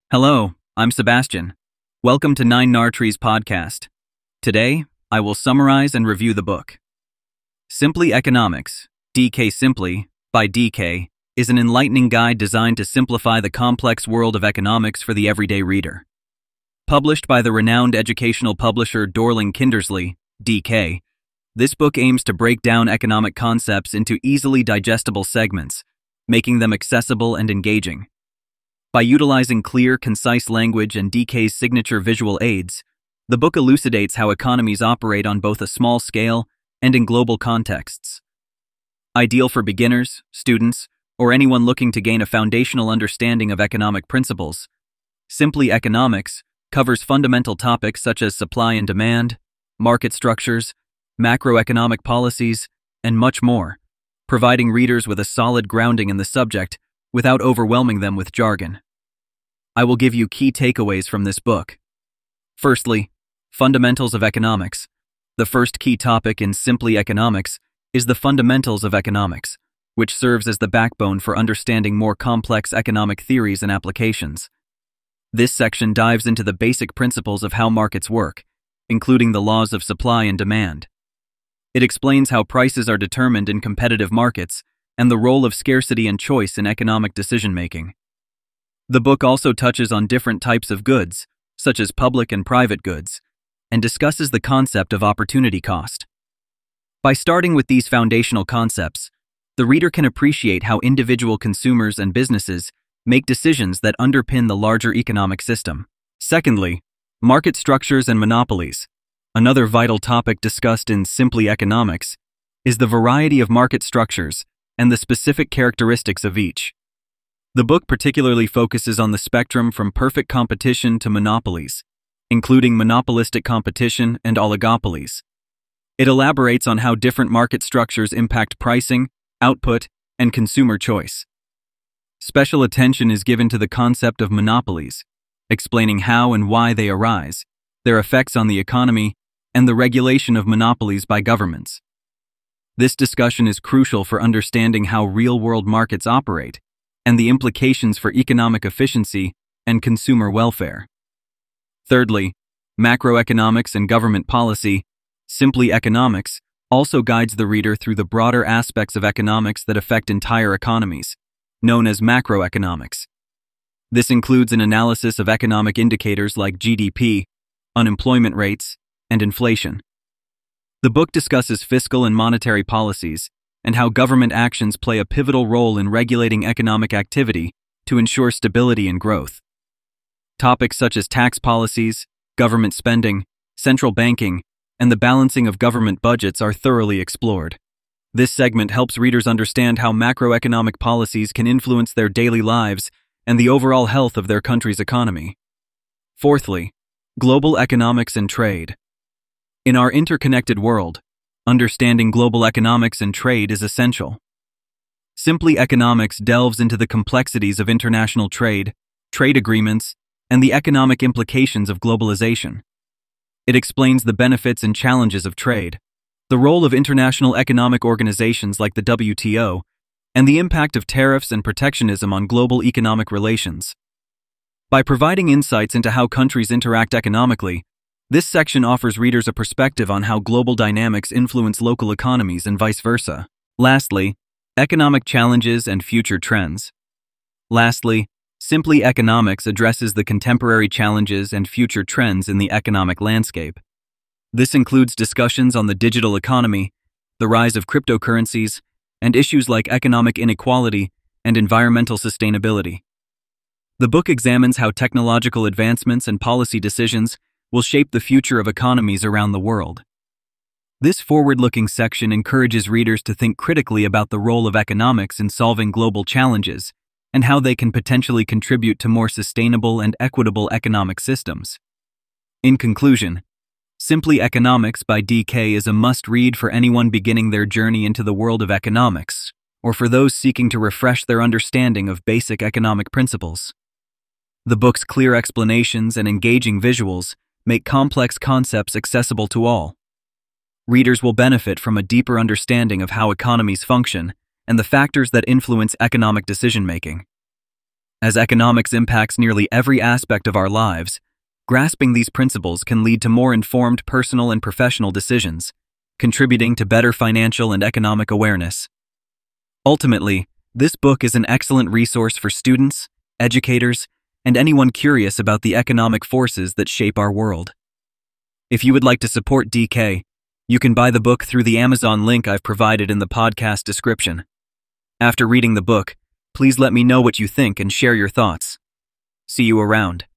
Hello, I'm Sebastian. Welcome to Nine Nartree's podcast. Today, I will summarize and review the book. Simply Economics, DK Simply, by DK, is an enlightening guide designed to simplify the complex world of economics for the everyday reader. Published by the renowned educational publisher Dorling Kindersley, DK, this book aims to break down economic concepts into easily digestible segments, making them accessible and engaging. By utilizing clear, concise language and DK's signature visual aids, the book elucidates how economies operate on both a small scale and in global contexts. Ideal for beginners, students, or anyone looking to gain a foundational understanding of economic principles, Simply Economics covers fundamental topics such as supply and demand, market structures, macroeconomic policies, and much more, providing readers with a solid grounding in the subject without overwhelming them with jargon. I will give you key takeaways from this book. Firstly, fundamentals of economics. The first key topic in Simply Economics is the fundamentals of economics, which serves as the backbone for understanding more complex economic theories and applications. This section dives into the basic principles of how markets work, including the laws of supply and demand. It explains how prices are determined in competitive markets and the role of scarcity and choice in economic decision-making. The book also touches on different types of goods, such as public and private goods, and discusses the concept of opportunity cost. By starting with these foundational concepts, the reader can appreciate how individual consumers and businesses make decisions that underpin the larger economic system. Secondly, market structures and monopolies. Another vital topic discussed in Simply Economics is the variety of market structures and the specific characteristics of each. The book particularly focuses on the spectrum from perfect competition to monopolies, including monopolistic competition and oligopolies. It elaborates on how different market structures impact pricing, output, and consumer choice. Special attention is given to the concept of monopolies, explaining how and why they arise, their effects on the economy, and the regulation of monopolies by governments. This discussion is crucial for understanding how real-world markets operate and the implications for economic efficiency and consumer welfare. Thirdly, macroeconomics and government policy. Simply Economics also guides the reader through the broader aspects of economics that affect entire economies, known as macroeconomics. This includes an analysis of economic indicators like GDP, unemployment rates, and inflation. The book discusses fiscal and monetary policies and how government actions play a pivotal role in regulating economic activity to ensure stability and growth. Topics such as tax policies, government spending, central banking, and the balancing of government budgets are thoroughly explored. This segment helps readers understand how macroeconomic policies can influence their daily lives and the overall health of their country's economy. Fourthly, global economics and trade. In our interconnected world, understanding global economics and trade is essential. Simply Economics delves into the complexities of international trade, trade agreements, and the economic implications of globalization. It explains the benefits and challenges of trade, the role of international economic organizations like the WTO, and the impact of tariffs and protectionism on global economic relations. By providing insights into how countries interact economically, this section offers readers a perspective on how global dynamics influence local economies and vice versa. Lastly, economic challenges and future trends. Simply Economics addresses the contemporary challenges and future trends in the economic landscape. This includes discussions on the digital economy, the rise of cryptocurrencies, and issues like economic inequality and environmental sustainability. The book examines how technological advancements and policy decisions will shape the future of economies around the world. This forward-looking section encourages readers to think critically about the role of economics in solving global challenges and how they can potentially contribute to more sustainable and equitable economic systems. In conclusion, Simply Economics by DK is a must-read for anyone beginning their journey into the world of economics, or for those seeking to refresh their understanding of basic economic principles. The book's clear explanations and engaging visuals make complex concepts accessible to all. Readers will benefit from a deeper understanding of how economies function and the factors that influence economic decision-making. As economics impacts nearly every aspect of our lives, grasping these principles can lead to more informed personal and professional decisions, contributing to better financial and economic awareness. Ultimately, this book is an excellent resource for students, educators, and anyone curious about the economic forces that shape our world. If you would like to support DK, you can buy the book through the Amazon link I've provided in the podcast description. After reading the book, please let me know what you think and share your thoughts. See you around.